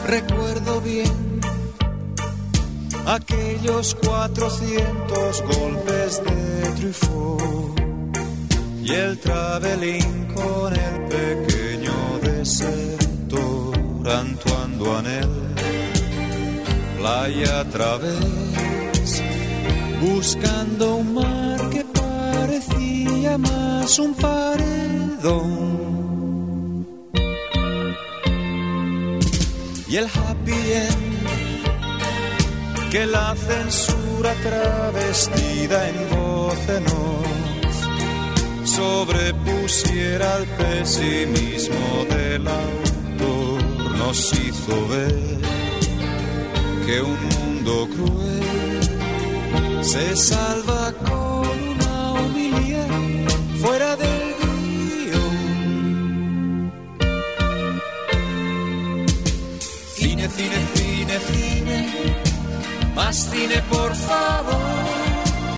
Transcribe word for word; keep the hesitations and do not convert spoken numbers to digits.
Recuerdo bien aquellos cuatrocientos golpes de Truffaut y el travelling con el pequeño desertor Antoine Duanel, playa a través, buscando un mar que parecía más un paredón. Y el happy end que la censura travestida en voz en off sobrepusiera al pesimismo del autor, nos hizo ver que un mundo cruel se salva con una homilía fuera del cine, cine, cine, más cine por favor.